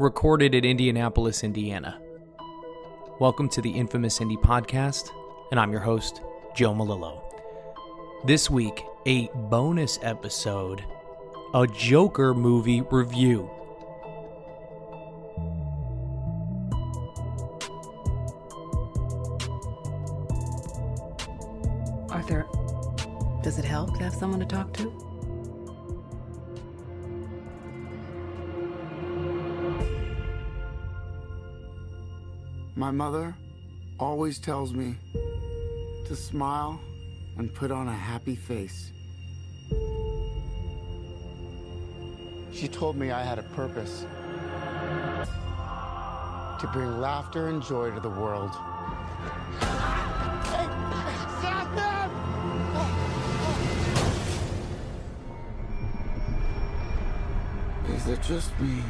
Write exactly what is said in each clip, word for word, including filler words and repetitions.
recorded in Indianapolis, Indiana. Welcome to the Infamous Indie Podcast, and I'm your host, Joe Malillo. This week, a bonus episode, a Joker movie review. Arthur, does it help to have someone to talk to? My mother always tells me to smile and put on a happy face. She told me I had a purpose to bring laughter and joy to the world. Hey, stop them! Is it just me?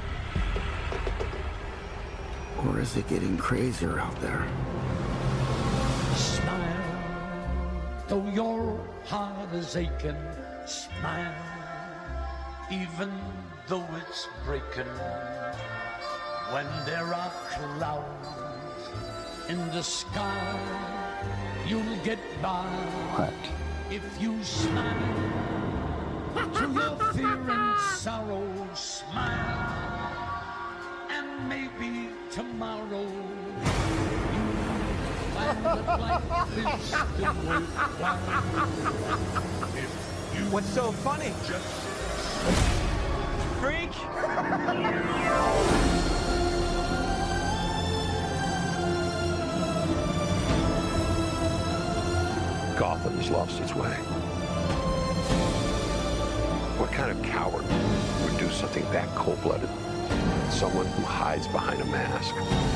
Or is it getting crazier out there? Smile, though your heart is aching. Smile, even though it's breaking. When there are clouds in the sky, you'll get by. What? If you smile to your fear and sorrow, smile, and maybe tomorrow you'll find that life is still worthwhile. If you What's so funny? just Freak! Gotham's lost its way. What kind of coward would do something that cold-blooded? Someone who hides behind a mask.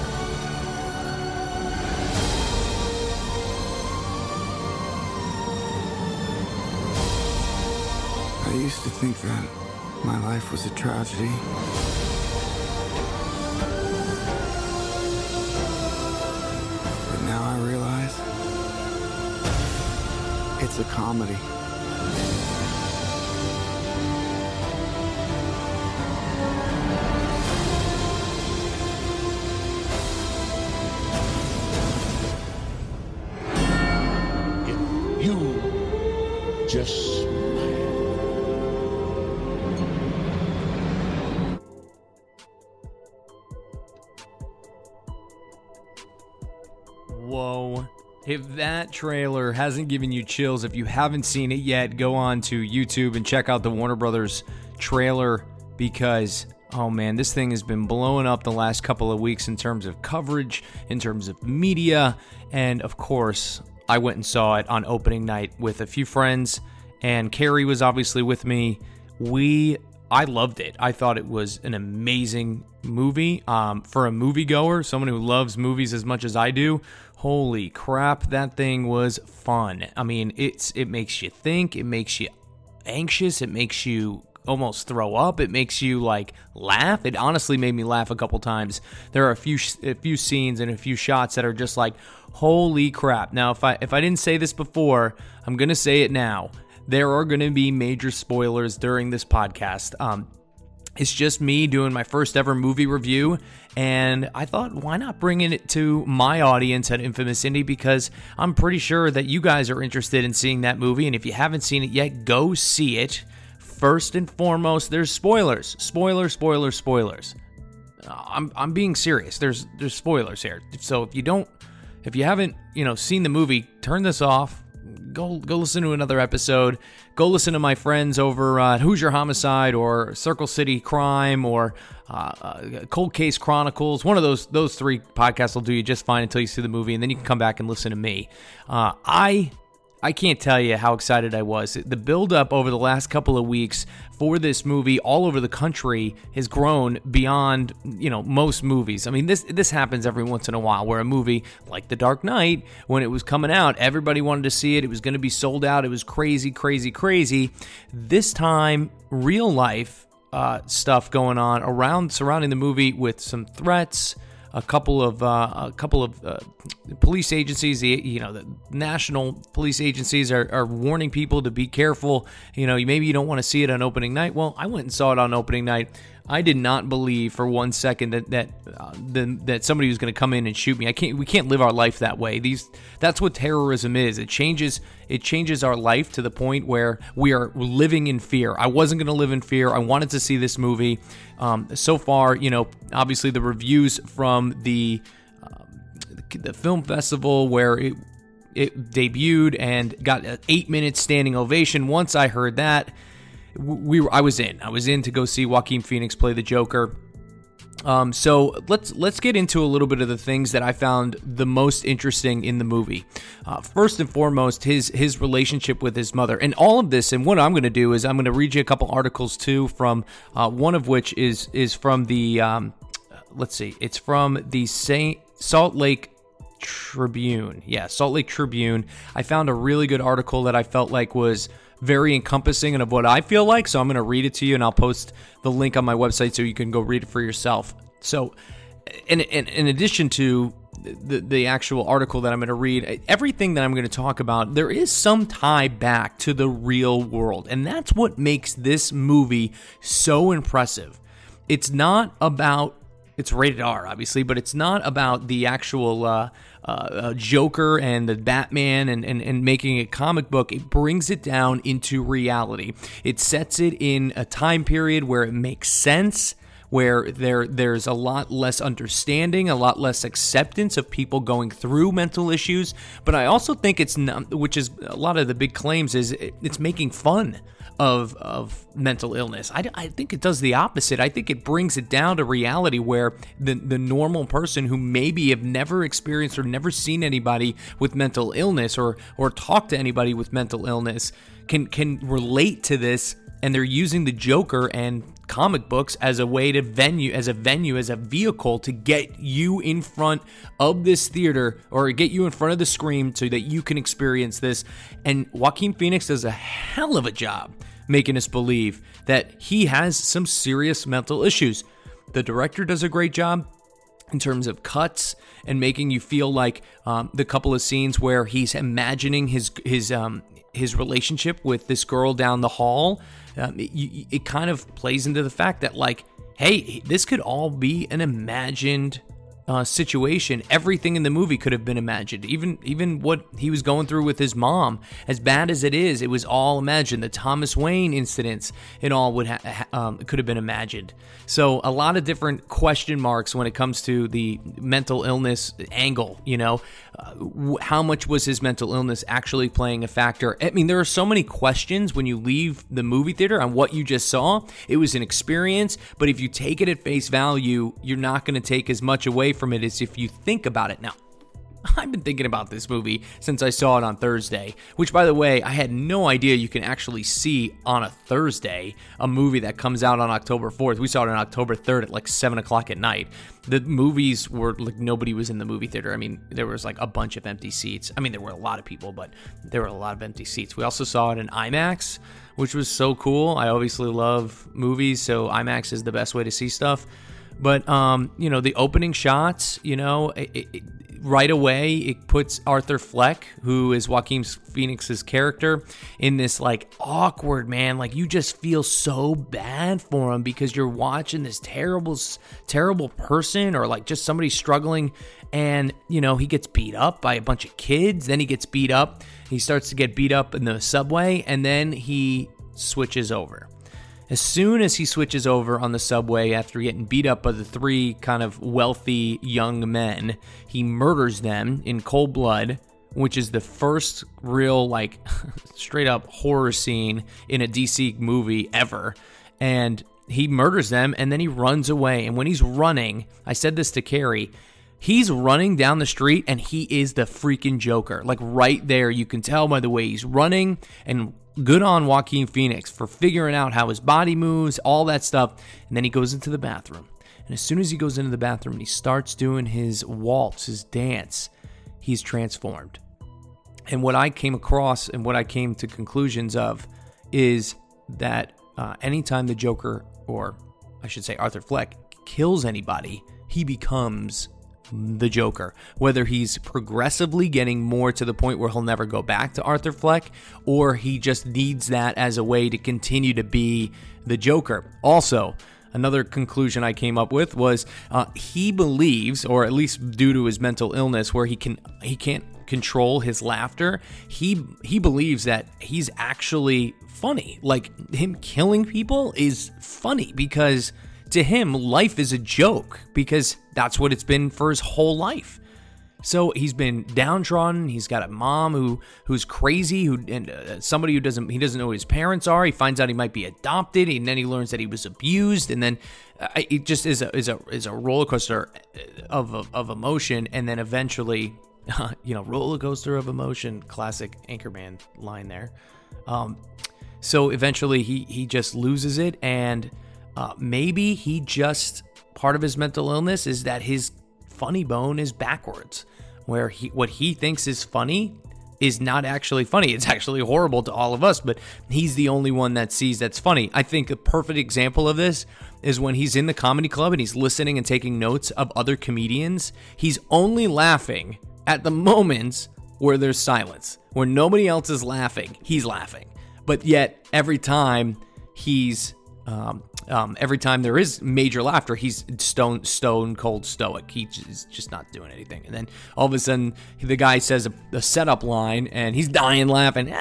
I used to think that my life was a tragedy. But now I realize it's a comedy. if you just smile. Whoa. If that trailer hasn't given you chills, if you haven't seen it yet, go on to YouTube and check out the Warner Brothers trailer because, oh man, this thing has been blowing up the last couple of weeks in terms of coverage, in terms of media, and of course, I went and saw it on opening night with a few friends, and Carrie was obviously with me. We, I loved it. I thought it was an amazing movie. Um, for a moviegoer, someone who loves movies as much as I do, holy crap, that thing was fun. I mean, it's it makes you think, it makes you anxious, it makes you almost throw up, it makes you like laugh. It honestly made me laugh a couple times. There are a few a few scenes and a few shots that are just like, holy crap. Now, if I if I didn't say this before, I'm gonna say it now. There are gonna be major spoilers during this podcast. Um, It's just me doing my first ever movie review, and I thought, why not bring it to my audience at Infamous Indie, because I'm pretty sure that you guys are interested in seeing that movie, and if you haven't seen it yet, go see it. First and foremost, there's spoilers. Spoilers, spoilers, spoilers. I'm I'm being serious. There's there's spoilers here. So if you don't, if you haven't, you know, seen the movie, turn this off. Go go listen to another episode. Go listen to my friends over at Hoosier Homicide or Circle City Crime or uh, uh, Cold Case Chronicles. One of those those three podcasts will do you just fine until you see the movie, and then you can come back and listen to me. Uh, I I can't tell you how excited I was. The build-up over the last couple of weeks for this movie all over the country has grown beyond, you know, most movies. I mean, this this happens every once in a while where a movie like The Dark Knight, when it was coming out, everybody wanted to see it. It was going to be sold out. It was crazy, crazy, crazy. This time, real life uh, stuff going on around surrounding the movie with some threats. A couple of uh, a couple of uh, police agencies, the you know the national police agencies are, are warning people to be careful. You know, maybe you don't want to see it on opening night. Well, I went and saw it on opening night. I did not believe for one second that that uh, the, that somebody was going to come in and shoot me. I can't. We can't live our life that way. These that's what terrorism is. It changes. It changes our life to the point where we are living in fear. I wasn't going to live in fear. I wanted to see this movie. Um, so far, you know, obviously the reviews from the uh, the film festival where it it debuted and got an eight minute standing ovation. Once I heard that, we were, I was in. I was in to go see Joaquin Phoenix play the Joker. Um, so let's let's get into a little bit of the things that I found the most interesting in the movie. Uh, first and foremost, his his relationship with his mother, and all of this. And what I'm going to do is I'm going to read you a couple articles too, from uh, one of which is is from the um, let's see, it's from the Saint Salt Lake Tribune. Yeah, Salt Lake Tribune. I found a really good article that I felt like was very encompassing and of what I feel like, so I'm going to read it to you, and I'll post the link on my website so you can go read it for yourself. So, in, in, in addition to the, the actual article that I'm going to read, everything that I'm going to talk about, there is some tie back to the real world, and that's what makes this movie so impressive. It's not about, it's rated R, obviously, but it's not about the actual uh, uh, Joker and the Batman and, and, and making a comic book. It brings it down into reality. It sets it in a time period where it makes sense, where there there's a lot less understanding, a lot less acceptance of people going through mental issues. But I also think it's not, which is a lot of the big claims, is it, it's making fun of of mental illness. I, I think it does the opposite. I think it brings it down to reality where the, the normal person who maybe have never experienced or never seen anybody with mental illness or or talked to anybody with mental illness can can relate to this, and they're using the Joker and comic books as a way to venue, as a venue, as a vehicle to get you in front of this theater or get you in front of the screen so that you can experience this. And Joaquin Phoenix does a hell of a job making us believe that he has some serious mental issues. The director does a great job in terms of cuts and making you feel like um, the couple of scenes where he's imagining his his um, his relationship with this girl down the hall. Um, it, it kind of plays into the fact that, like, hey, this could all be an imagined uh, situation. Everything in the movie could have been imagined. Even even what he was going through with his mom, as bad as it is, it was all imagined. The Thomas Wayne incidents, it all would ha- um, could have been imagined. So a lot of different question marks when it comes to the mental illness angle. You know, uh, how much was his mental illness actually playing a factor? I mean, there are so many questions when you leave the movie theater on what you just saw. It was an experience, but if you take it at face value, you're not going to take as much away from it as if you think about it. Now, I've been thinking about this movie since I saw it on Thursday, which, by the way, I had no idea you can actually see on a Thursday a movie that comes out on October fourth. We saw it on October third at like seven o'clock at night. The movies were like, nobody was in the movie theater. I mean, there was like a bunch of empty seats. I mean, there were a lot of people, but there were a lot of empty seats. We also saw it in IMAX, which was so cool. I obviously love movies, so IMAX is the best way to see stuff. But, um, you know, the opening shots, you know, it, it, right away, it puts Arthur Fleck, who is Joaquin Phoenix's character, in this, like, awkward, man. Like, you just feel so bad for him because you're watching this terrible, terrible person, or, like, just somebody struggling, and, you know, he gets beat up by a bunch of kids. Then he gets beat up. He starts to get beat up in the subway, and then he switches over. As soon as he switches over on the subway after getting beat up by the three kind of wealthy young men, he murders them in cold blood, which is the first real, like, straight up horror scene in a D C movie ever. And he murders them, and then he runs away. And when he's running, I said this to Carrie, he's running down the street, and he is the freaking Joker. Like, right there, you can tell by the way he's running, and good on Joaquin Phoenix for figuring out how his body moves, all that stuff. And then he goes into the bathroom. And as soon as he goes into the bathroom and he starts doing his waltz, his dance, he's transformed. And what I came across and what I came to conclusions of is that uh, anytime the Joker, or I should say Arthur Fleck, kills anybody, he becomes the Joker. Whether he's progressively getting more to the point where he'll never go back to Arthur Fleck, or he just needs that as a way to continue to be the Joker. Also, another conclusion I came up with was uh, he believes, or at least due to his mental illness, where he can he can't control his laughter. He he believes that he's actually funny. Like, him killing people is funny because to him, life is a joke, because that's what it's been for his whole life. So he's been downtrodden. He's got a mom who who's crazy, who and uh, somebody who doesn't he doesn't know who his parents are. He finds out he might be adopted, and then he learns that he was abused, and then uh, it just is a is a is a roller coaster of of, of emotion, and then eventually, uh, you know, roller coaster of emotion. Classic Anchorman line there. Um, so eventually he he just loses it, and uh, maybe he just part of his mental illness is that his funny bone is backwards, where he what he thinks is funny is not actually funny. It's actually horrible to all of us, but he's the only one that sees that's funny. I think a perfect example of this is when he's in the comedy club and he's listening and taking notes of other comedians. He's only laughing at the moments where there's silence, where nobody else is laughing. He's laughing, but yet every time he's um, Um, every time there is major laughter, he's stone stone cold stoic. He's just not doing anything. And then all of a sudden, the guy says a, a setup line, and he's dying laughing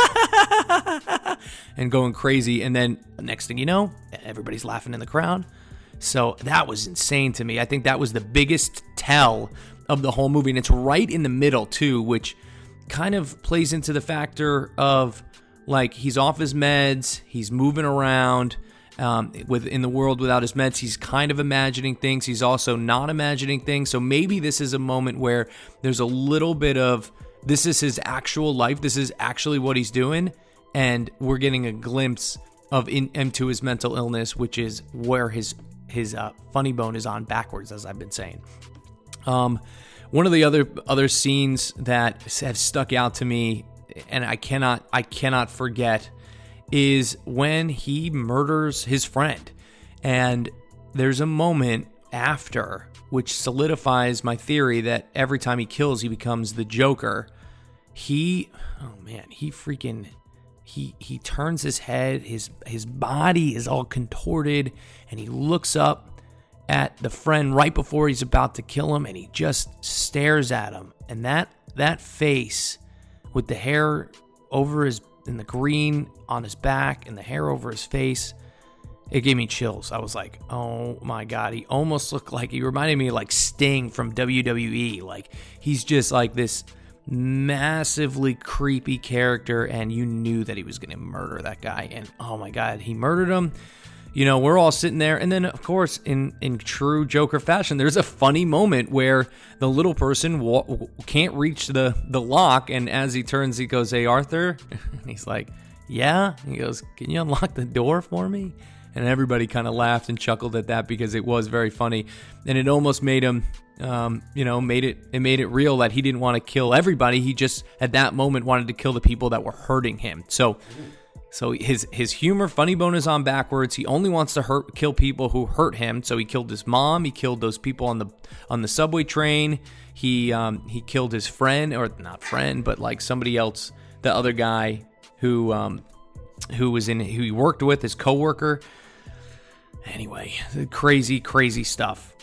and going crazy. And then next thing you know, everybody's laughing in the crowd. So that was insane to me. I think that was the biggest tell of the whole movie. And it's right in the middle, too, which kind of plays into the factor of, like, he's off his meds, he's moving around. Um, with in the world without his meds, he's kind of imagining things. He's also not imagining things. So maybe this is a moment where there's a little bit of, this is his actual life. This is actually what he's doing. And we're getting a glimpse of in, into his mental illness, which is where his, his uh, funny bone is on backwards, as I've been saying. Um, one of the other, other scenes that have stuck out to me, and I cannot, I cannot forget, is when he murders his friend. And there's a moment after which solidifies my theory that every time he kills, he becomes the Joker. He, oh man, he freaking, he he turns his head, his his body is all contorted, and he looks up at the friend right before he's about to kill him, and he just stares at him. And that that face with the hair over his and the green on his back and the hair over his face, it gave me chills. I was like, oh my God. He almost looked like, he reminded me of like Sting from W W E. Like, he's just like this massively creepy character, and you knew that he was going to murder that guy. And oh my God, he murdered him. You know, we're all sitting there. And then, of course, in, in true Joker fashion, there's a funny moment where the little person wa- can't reach the, the lock. And as he turns, he goes, "Hey, Arthur." And he's like, "Yeah." And he goes, "Can you unlock the door for me?" And everybody kind of laughed and chuckled at that because it was very funny. And it almost made him, um, you know, made it, it made it real that he didn't want to kill everybody. He just, at that moment, wanted to kill the people that were hurting him. So... So his his humor, funny bone is on backwards. He only wants to hurt, kill people who hurt him. So he killed his mom. He killed those people on the on the subway train. He um, he killed his friend, or not friend, but like somebody else, the other guy who um, who was in who he worked with, his coworker. Anyway, crazy, crazy stuff.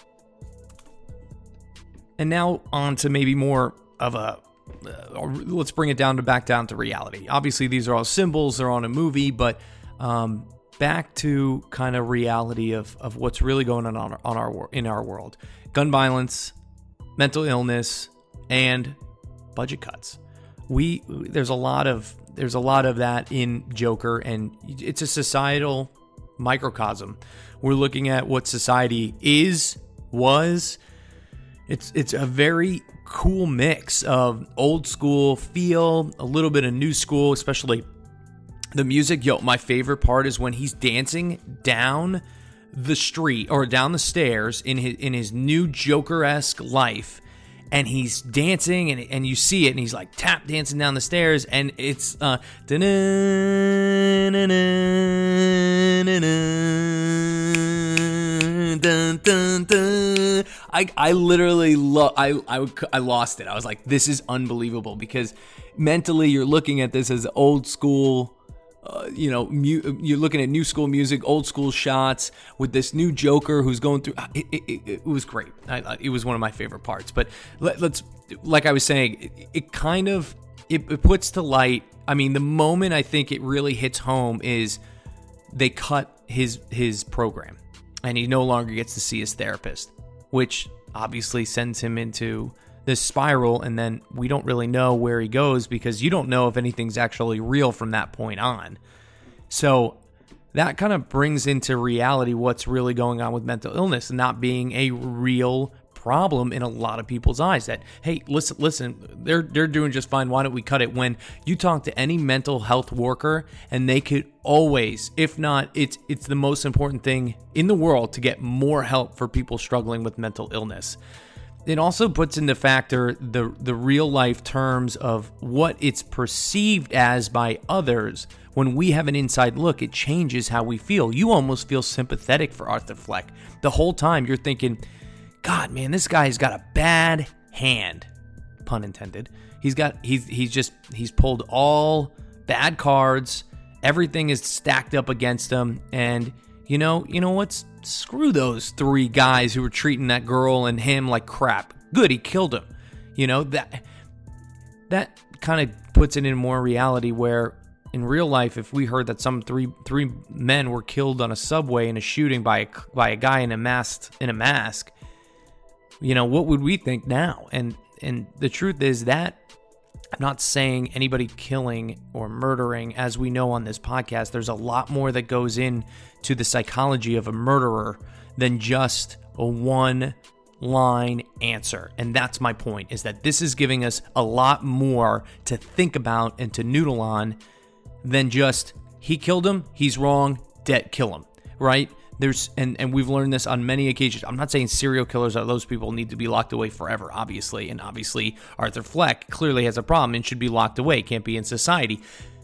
And now on to maybe more of a. Uh, let's bring it down to back down to reality. Obviously, these are all symbols. They're on a movie, but um, back to kind of reality of, of what's really going on on our, on our in our world: gun violence, mental illness, and budget cuts. We there's a lot of there's a lot of that in Joker, and it's a societal microcosm. We're looking at what society is, was. It's it's a very cool mix of old school feel, a little bit of new school, especially the music. Yo, my favorite part is when he's dancing down the street or down the stairs in his in his new Joker-esque life, and he's dancing and and you see it, and he's like tap dancing down the stairs, and it's uh dun, dun, dun. I I literally lo- I, I I lost it. I was like, this is unbelievable, because mentally you're looking at this as old school Uh, you know, mu- you're looking at new school music, old school shots with this new Joker who's going through. It, it, it, it was great. I, it was one of my favorite parts. But let, let's, like I was saying, it, it kind of it, it puts to light. I mean, the moment I think it really hits home is they cut his his program, and he no longer gets to see his therapist, which obviously sends him into this spiral, and then we don't really know where he goes because you don't know if anything's actually real from that point on. So that kind of brings into reality what's really going on with mental illness and not being a real problem in a lot of people's eyes. That, hey, listen, listen, they're they're doing just fine. Why don't we cut it? When you talk to any mental health worker, and they could always, if not, it's it's the most important thing in the world to get more help for people struggling with mental illness. It also puts into factor the the real life terms of what it's perceived as by others. When we have an inside look, it changes how we feel. You almost feel sympathetic for Arthur Fleck. The whole time you're thinking, God, man, this guy's got a bad hand. Pun intended. He's got he's he's just he's pulled all bad cards. Everything is stacked up against him, and you know, you know what's screw those three guys who were treating that girl and him like crap. Good, he killed him. You know, that that kind of puts it in more reality where in real life, if we heard that some three three men were killed on a subway in a shooting by a, by a guy in a mask in a mask, you know, what would we think now? And and the truth is that I'm not saying anybody killing or murdering, as we know on this podcast. There's a lot more that goes in to the psychology of a murderer than just a one-line answer. And that's my point, is that this is giving us a lot more to think about and to noodle on than just, he killed him, he's wrong, dead, kill him, right? There's and, and we've learned this on many occasions. I'm not saying serial killers are those people need to be locked away forever, obviously. And obviously, Arthur Fleck clearly has a problem and should be locked away, can't be in society.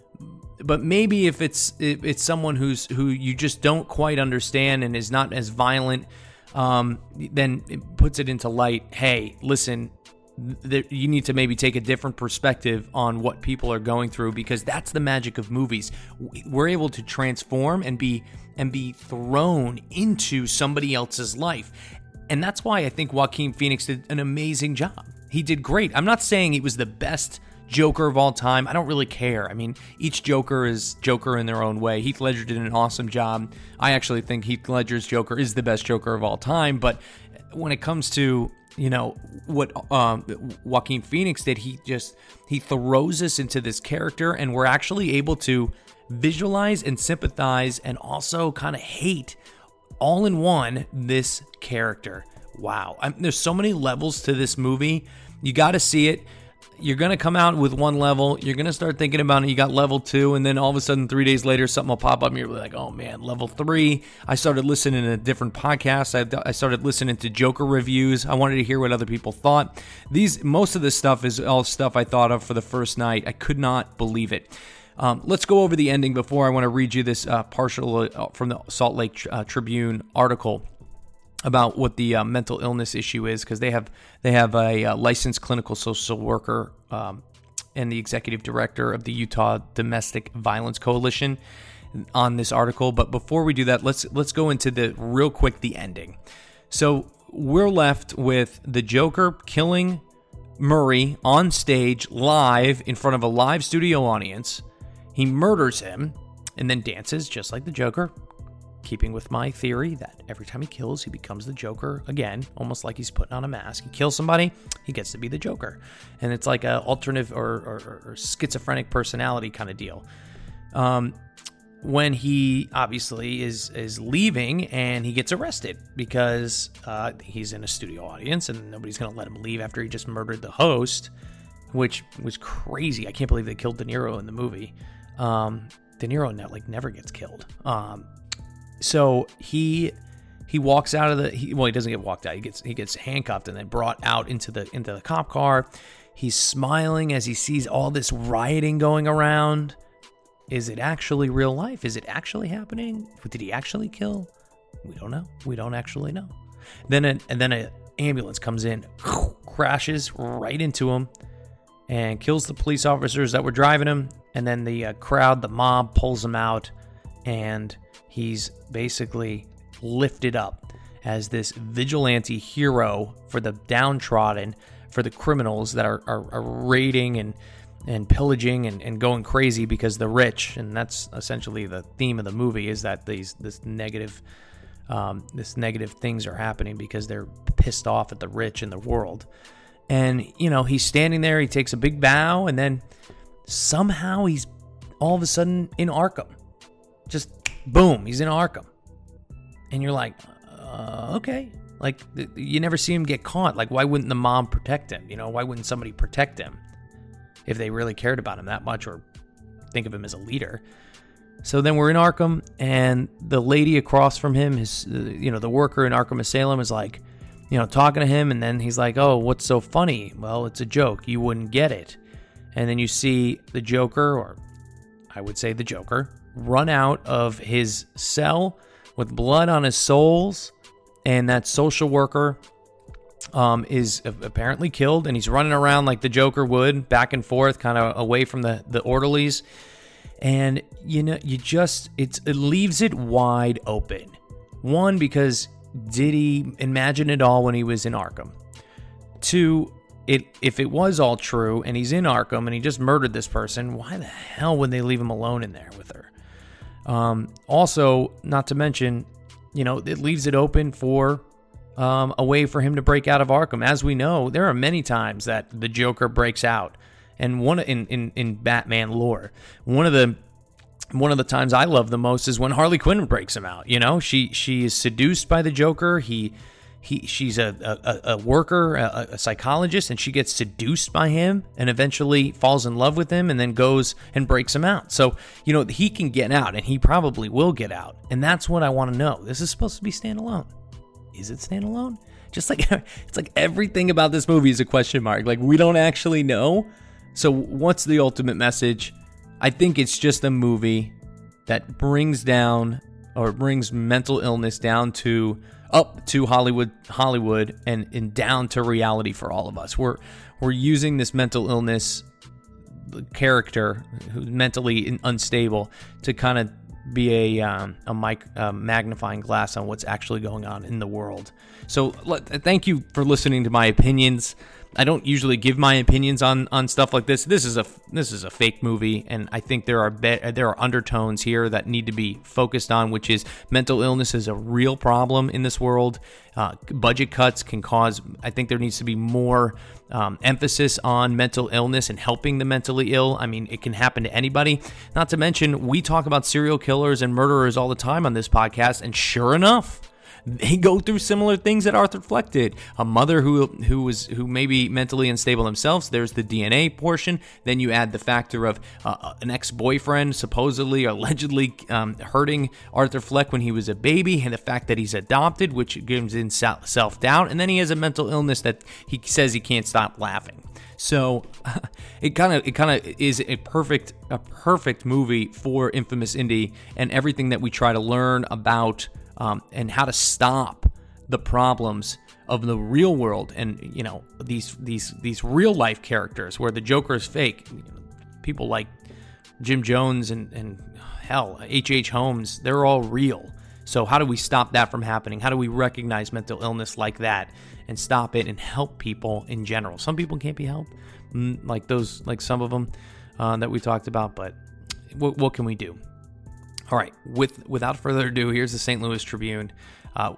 But maybe if it's if it's someone who's who you just don't quite understand and is not as violent, um, then it puts it into light. Hey, listen, th- you need to maybe take a different perspective on what people are going through, because that's the magic of movies. We're able to transform and be and be thrown into somebody else's life. And that's why I think Joaquin Phoenix did an amazing job. He did great. I'm not saying he was the best Joker of all time. I don't really care. I mean, each Joker is Joker in their own way. Heath Ledger did an awesome job. I actually think Heath Ledger's Joker is the best Joker of all time. But when it comes to, you know, what um, Joaquin Phoenix did, he just, he throws us into this character, and we're actually able to visualize and sympathize and also kind of hate all in one this character. Wow. I mean, there's so many levels to this movie. You got to see it. You're going to come out with one level. You're going to start thinking about it. You got level two, and then all of a sudden, three days later, something will pop up, and you're like, oh, man, level three. I started listening to different podcasts. I, I started listening to Joker reviews. I wanted to hear what other people thought. These Most of this stuff is all stuff I thought of for the first night. I could not believe it. Um, let's go over the ending before I want to read you this uh, partial uh, from the Salt Lake uh, Tribune article about what the uh, mental illness issue is, because they have they have a uh, licensed clinical social worker um, and the executive director of the Utah Domestic Violence Coalition on this article. But before we do that, let's let's go into the real quick the ending. So we're left with the Joker killing Murray on stage live in front of a live studio audience. He murders him and then dances just like the Joker, keeping with my theory that every time he kills, he becomes the Joker again, almost like he's putting on a mask. He kills somebody, he gets to be the Joker. And it's like a alternative or, or, or schizophrenic personality kind of deal. Um, when he obviously is is leaving and he gets arrested because uh, he's in a studio audience and nobody's going to let him leave after he just murdered the host, which was crazy. I can't believe they killed De Niro in the movie. Um, De Niro ne- like never gets killed. Um, so he he walks out of the he, well he doesn't get walked out. He gets he gets handcuffed and then brought out into the into the cop car. He's smiling as he sees all this rioting going around. Is it actually real life? Is it actually happening? Did he actually kill? We don't know. We don't actually know. Then a, and then an ambulance comes in, crashes right into him, and kills the police officers that were driving him. And then the uh, crowd, the mob, pulls him out, and he's basically lifted up as this vigilante hero for the downtrodden, for the criminals that are, are, are raiding and and pillaging and, and going crazy because the rich, and that's essentially the theme of the movie, is that these this negative um, this negative things are happening because they're pissed off at the rich in the world. And, you know, he's standing there, he takes a big bow, and then somehow he's all of a sudden in Arkham. Just boom, he's in Arkham. And you're like, uh, okay. Like, you never see him get caught. Like, why wouldn't the mob protect him? You know, why wouldn't somebody protect him if they really cared about him that much or think of him as a leader? So then we're in Arkham, and the lady across from him, his, uh, you know, the worker in Arkham Asylum is like, you know, talking to him, and then he's like, oh, what's so funny? Well, it's a joke. You wouldn't get it. And then you see the Joker, or I would say the Joker, run out of his cell with blood on his soles, and that social worker um, is apparently killed, and he's running around like the Joker would, back and forth, kind of away from the, the orderlies. And, you know, you just, it's, it leaves it wide open. One, because did he imagine it all when he was in Arkham? Two, it if it was all true and he's in Arkham and he just murdered this person, why the hell would they leave him alone in there with her? Um, also, not to mention, you know, it leaves it open for um, a way for him to break out of Arkham. As we know, there are many times that the Joker breaks out. And one in, in, in Batman lore, one of the One of the times I love the most is when Harley Quinn breaks him out. You know, she she is seduced by the Joker. He he she's a a, a worker, a, a psychologist, and she gets seduced by him and eventually falls in love with him and then goes and breaks him out. So, you know, he can get out, and he probably will get out. And that's what I want to know. This is supposed to be standalone. Is it standalone? Just like it's like everything about this movie is a question mark. Like, we don't actually know. So what's the ultimate message? I think it's just a movie that brings down or brings mental illness down to up to Hollywood, Hollywood, and, and down to reality for all of us. We're we're using this mental illness character who's mentally unstable to kind of be a um, a mic, uh, magnifying glass on what's actually going on in the world. So let, thank you for listening to my opinions. I don't usually give my opinions on, on stuff like this. This is a this is a fake movie, and I think there are be- there are undertones here that need to be focused on, which is mental illness is a real problem in this world. Uh, budget cuts can cause. I think there needs to be more um, emphasis on mental illness and helping the mentally ill. I mean, it can happen to anybody. Not to mention, we talk about serial killers and murderers all the time on this podcast, and sure enough, they go through similar things that Arthur Fleck did. A mother who who was who may be mentally unstable themselves. There's the D N A portion. Then you add the factor of uh, an ex-boyfriend supposedly or allegedly um, hurting Arthur Fleck when he was a baby, and the fact that he's adopted, which gives him self-doubt. And then he has a mental illness that he says he can't stop laughing. So it kind of it kind of is a perfect a perfect movie for Infamous Indy and everything that we try to learn about. Um, and how to stop the problems of the real world, and you know these these these real life characters where the Joker is fake. People like Jim Jones and and hell H H. Holmes, they're all real. So how do we stop that from happening? How do we recognize mental illness like that and stop it and help people in general? Some people can't be helped, like those like some of them uh, that we talked about. But what, what can we do? All right, with without further ado, here's the Saint Louis Tribune. Uh,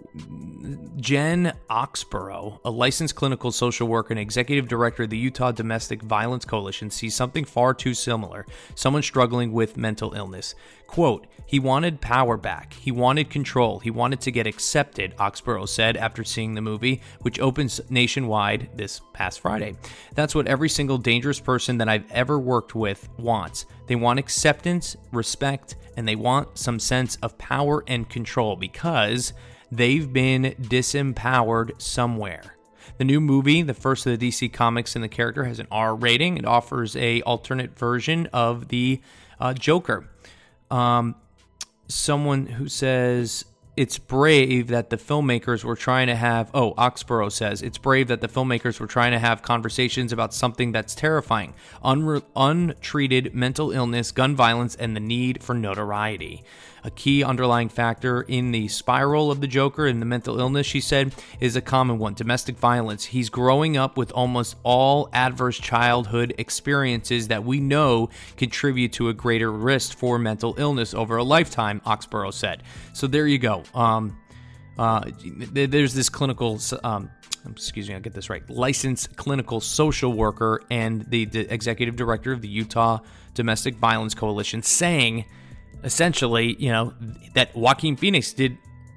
Jen Oxborough, a licensed clinical social worker and executive director of the Utah Domestic Violence Coalition, sees something far too similar. Someone struggling with mental illness. Quote, he wanted power back. He wanted control. He wanted to get accepted, Oxborough said after seeing the movie, which opens nationwide this past Friday. That's what every single dangerous person that I've ever worked with wants. They want acceptance, respect, and they want some sense of power and control because they've been disempowered somewhere. The new movie, the first of the D C comics in the character, has an R rating. It offers a alternate version of the uh, Joker. Um, someone who says it's brave that the filmmakers were trying to have, oh, Oxborough says, it's brave that the filmmakers were trying to have conversations about something that's terrifying, unre- untreated mental illness, gun violence, and the need for notoriety. A key underlying factor in the spiral of the Joker and the mental illness, she said, is a common one, domestic violence. He's growing up with almost all adverse childhood experiences that we know contribute to a greater risk for mental illness over a lifetime, Oxborough said. So there you go. Um, uh, there's this clinical, um, excuse me, I'll get this right, licensed clinical social worker and the, the executive director of the Utah Domestic Violence Coalition saying, essentially, you know, that Joaquin Phoenix did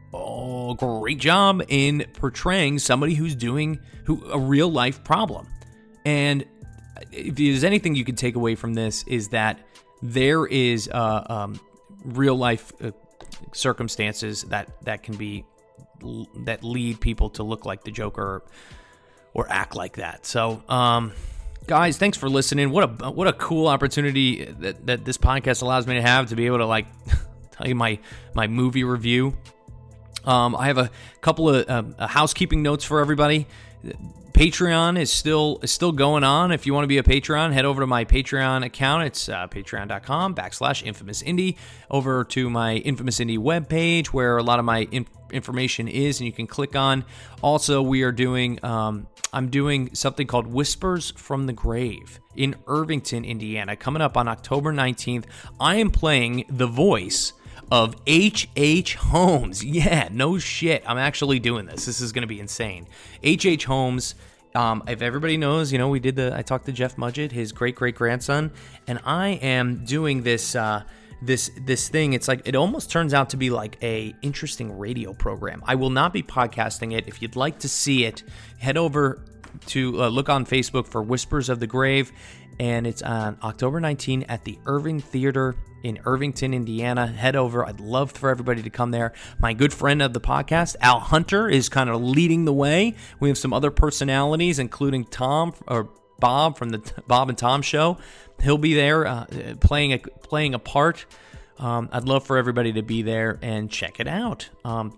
a great job in portraying somebody who's doing who a real life problem. And if there's anything you can take away from this is that there is uh, um, real life uh, circumstances that that can be that lead people to look like the Joker or act like that. So, um, guys, thanks for listening. What a what a cool opportunity that, that this podcast allows me to have to be able to like tell you my my movie review. Um, I have a couple of uh, housekeeping notes for everybody. Patreon is still is still going on. If you want to be a Patreon, head over to my Patreon account. It's uh, patreon.com backslash Infamous Indie. Over to my Infamous Indie webpage where a lot of my in- information is, and you can click on. Also, we are doing, um, I'm doing something called Whispers from the Grave in Irvington, Indiana, coming up on October nineteenth. I am playing the voice of H H. Holmes. Yeah, no shit. I'm actually doing this. This is going to be insane. H H. Holmes, um, if everybody knows, you know, we did the, I talked to Jeff Mudgett, his great-great-grandson, and I am doing this, uh, this, this thing. It's like, it almost turns out to be like a interesting radio program. I will not be podcasting it. If you'd like to see it, head over to uh, look on Facebook for Whispers of the Grave, and it's on October nineteenth at the Irving Theater in Irvington, Indiana. Head over. I'd love for everybody to come there. My good friend of the podcast, Al Hunter, is kind of leading the way. We have some other personalities, including Tom or Bob from the Bob and Tom Show. He'll be there uh, playing a playing a part. Um, I'd love for everybody to be there and check it out. Um,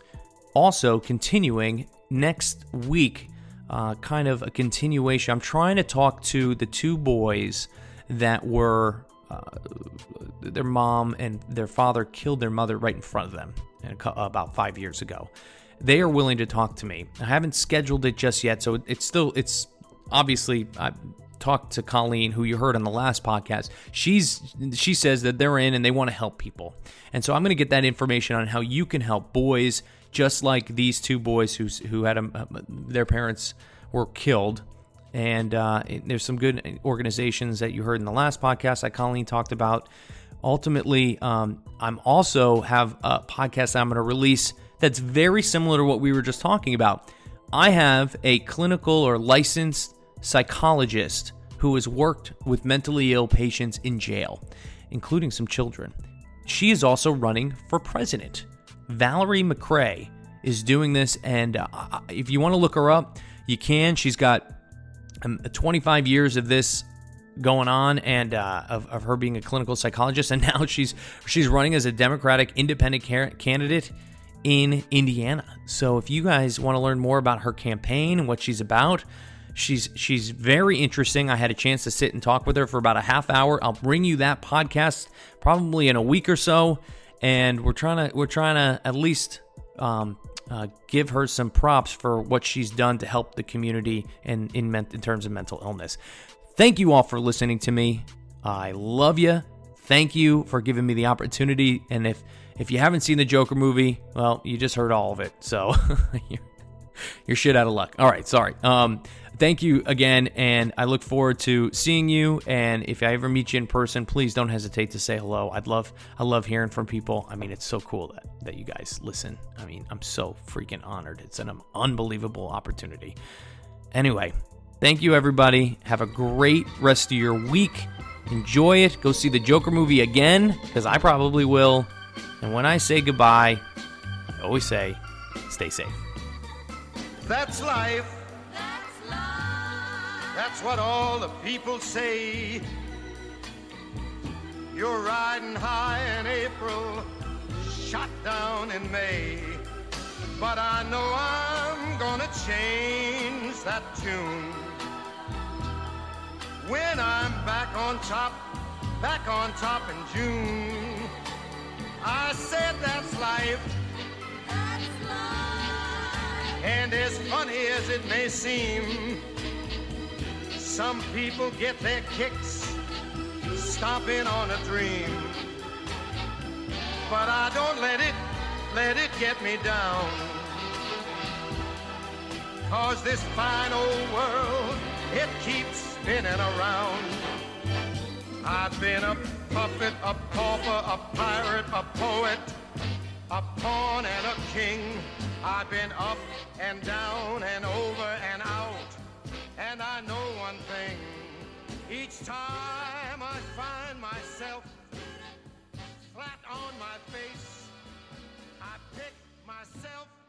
also, continuing next week, uh, kind of a continuation. I'm trying to talk to the two boys that were. Uh, their mom and their father killed their mother right in front of them about five years ago. They are willing to talk to me. I haven't scheduled it just yet, so it's still, it's obviously, I talked to Colleen, who you heard on the last podcast. She's, she says that they're in and they want to help people. And so I'm going to get that information on how you can help boys just like these two boys who's, who had a, their parents were killed. And uh, there's some good organizations that you heard in the last podcast that Colleen talked about. Ultimately, um, I'm also have a podcast I'm going to release that's very similar to what we were just talking about. I have a clinical or licensed psychologist who has worked with mentally ill patients in jail, including some children. She is also running for president. Valerie McRae is doing this, and uh, if you want to look her up, you can. She's got twenty-five years of this going on, and uh, of, of her being a clinical psychologist, and now she's she's running as a Democratic independent car- candidate in Indiana. So if you guys want to learn more about her campaign and what she's about, she's she's very interesting. I had a chance to sit and talk with her for about a half hour. I'll bring you that podcast probably in a week or so, and we're trying to we're trying to at least um, Uh, give her some props for what she's done to help the community in in, men- in terms of mental illness. Thank you all for listening to me. I love you. Thank you for giving me the opportunity. And if if you haven't seen the Joker movie, well, you just heard all of it. So you're, you're shit out of luck. All right, sorry. Um, thank you again, and I look forward to seeing you. And if I ever meet you in person, please don't hesitate to say hello. I'd love, I love hearing from people. I mean, it's so cool that, that you guys listen. I mean, I'm so freaking honored. It's an unbelievable opportunity. Anyway, thank you, everybody. Have a great rest of your week. Enjoy it. Go see the Joker movie again, because I probably will. And when I say goodbye, I always say, stay safe. That's life. That's what all the people say. You're riding high in April, shot down in May. But I know I'm gonna change that tune when I'm back on top, back on top in June. I said that's life, that's life. And as funny as it may seem, some people get their kicks stomping on a dream. But I don't let it, let it get me down. 'Cause this fine old world, it keeps spinning around. I've been a puppet, a pauper, a pirate, a poet, a pawn and a king. I've been up and down and over and out. And I know one thing, each time I find myself flat on my face, I pick myself